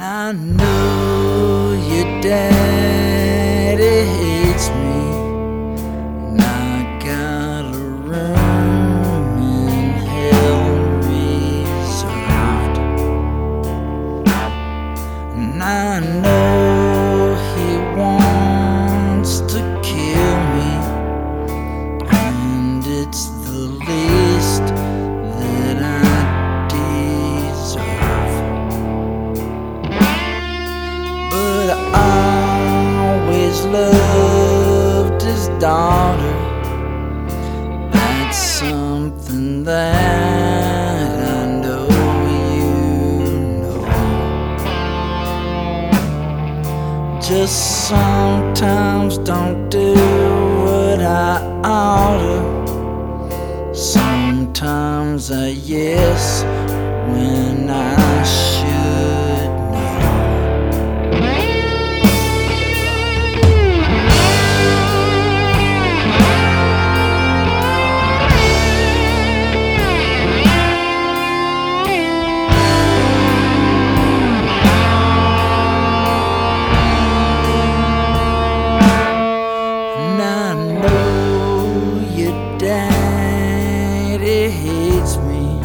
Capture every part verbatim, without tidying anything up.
I know your daddy hates me, and I got a room in hell reserved. And I know he wants to kill me, and it's the least that I deserve. But I always loved his daughter. That's something that I know you know. Just sometimes don't do what I oughta. Sometimes I yes when I should know. And I know your daddy hates me,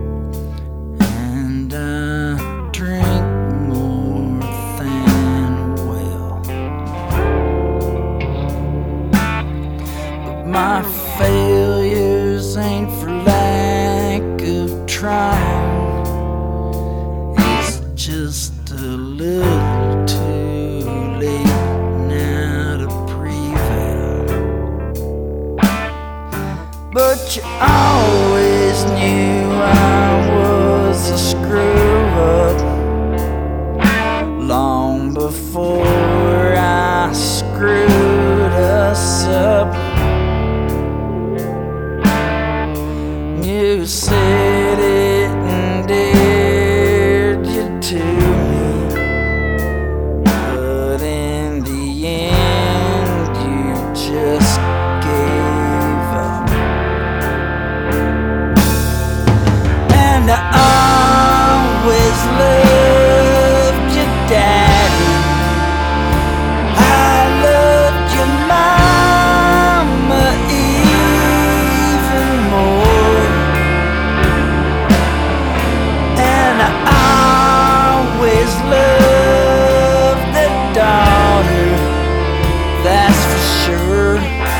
and I drink more than well. But my failures ain't for lack of trying. It's just a little too late now to prevail. But you always knew I was a screw up long before I screwed us up. You said it and dared you to me, but in the end you just gave up. And I always loved your daddy. I loved your mama even more. And I always loved the daughter, that's for sure.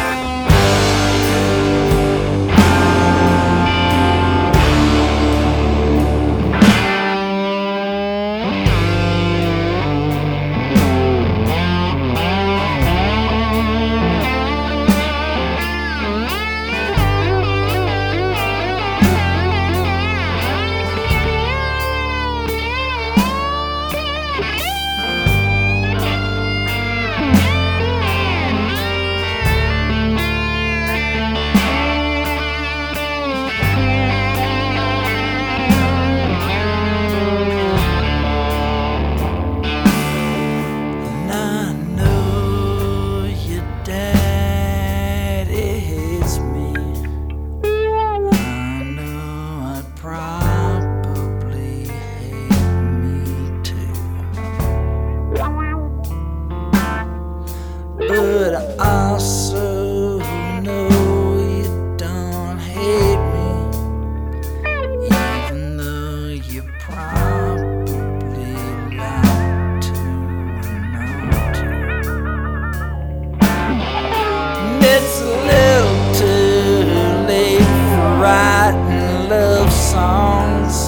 But I also know you don't hate me, even though you probably like to know to. It's a little too late for writing love songs,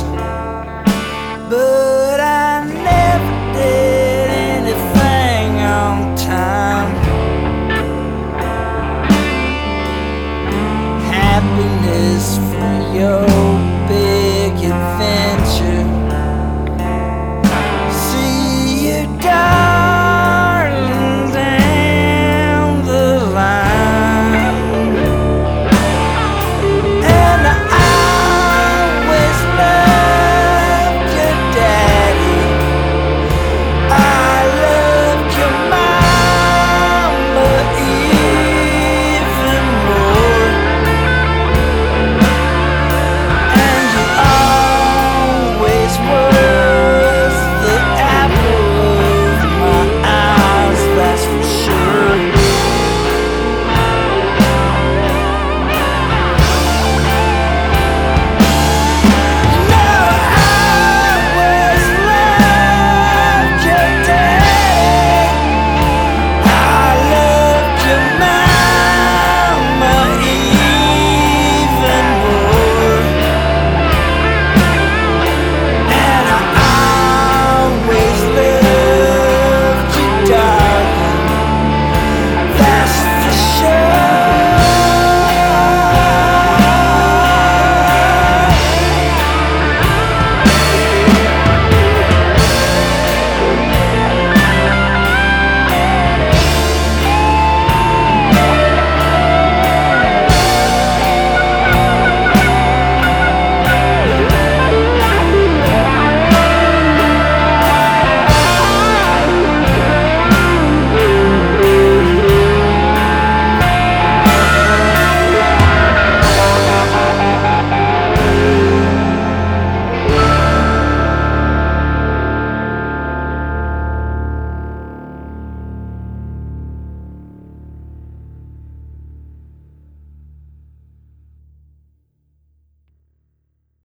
but I never did anything on time. Happiness for your big adventure. See you die.